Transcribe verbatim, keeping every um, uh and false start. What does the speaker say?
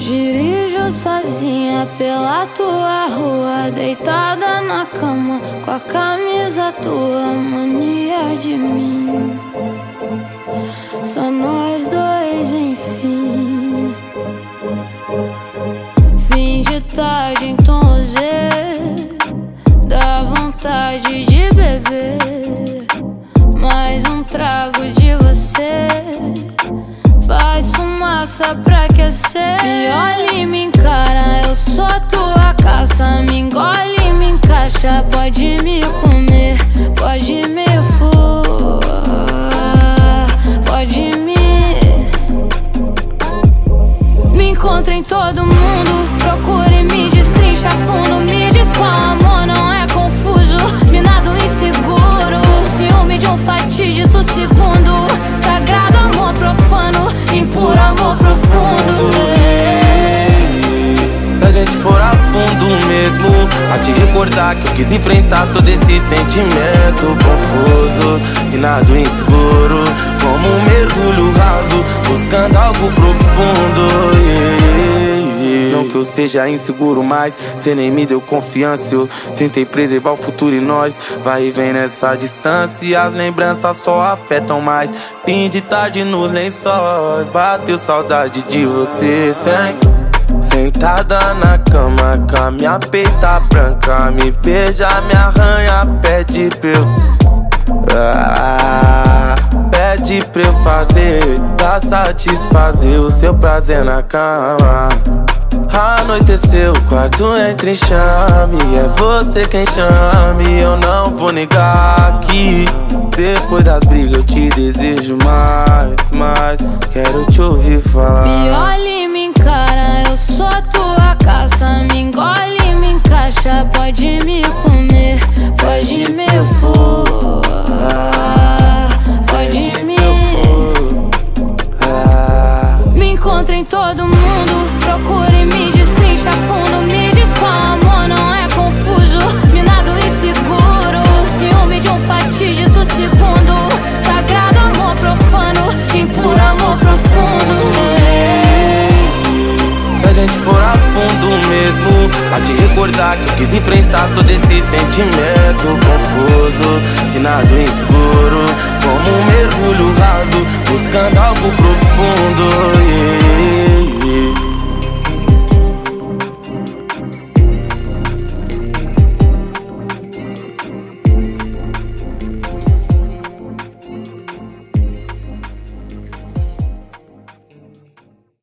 Dirijo sozinha pela tua rua, deitada na cama com a camisa tua, mania de mim. Só nós dois, enfim. Fim de tarde em tom Z, dá vontade de beber mais um trago de você. Faz fumaça pra aquecer. Me olha e me encara, eu sou tua caça. Me engole e me encaixa. Pode me comer, pode me furar, pode me... Me encontra em todo mundo, procura e me destrincha fundo. Me diz qual amor não é confuso, minado inseguro, ciúme de um fatídico segundo, sagrado amor profano, impuro amor profundo. Se a gente for a fundo mesmo, a te recordar que eu quis enfrentar todo esse sentimento confuso, finado inseguro, como um mergulho raso, buscando algo profundo. Yeah. Não que eu seja inseguro, mas cê nem me deu confiança. Eu tentei preservar o futuro e nós vai e vem nessa distância, e as lembranças só afetam mais. Fim de tarde nos lençóis, bateu saudade de você sem... Sentada na cama com a minha peita branca, me beija, me arranha, pede pra eu ah, pede pra eu fazer, pra satisfazer o seu prazer na cama. Anoiteceu, o quarto entra em chame, é você quem chame, eu não vou negar que depois das brigas eu te desejo mais, mais, quero te ouvir falar. Me olha e me encara, eu sou tua caça. Me engole e me encaixa. Pode me comer, pode me furar, pode me... Me encontra em todo mundo, procura e me destrincha fundo. Me diz qual amor não é confuso, minado inseguro, ciúme de um fatídico segundo, sagrado amor profano, impuro amor profundo. Se a gente for a fundo mesmo, a te recordar que eu quis enfrentar todo esse sentimento confuso, finado inseguro, como um mergulho raso, buscando algo profundo. Yeah, yeah.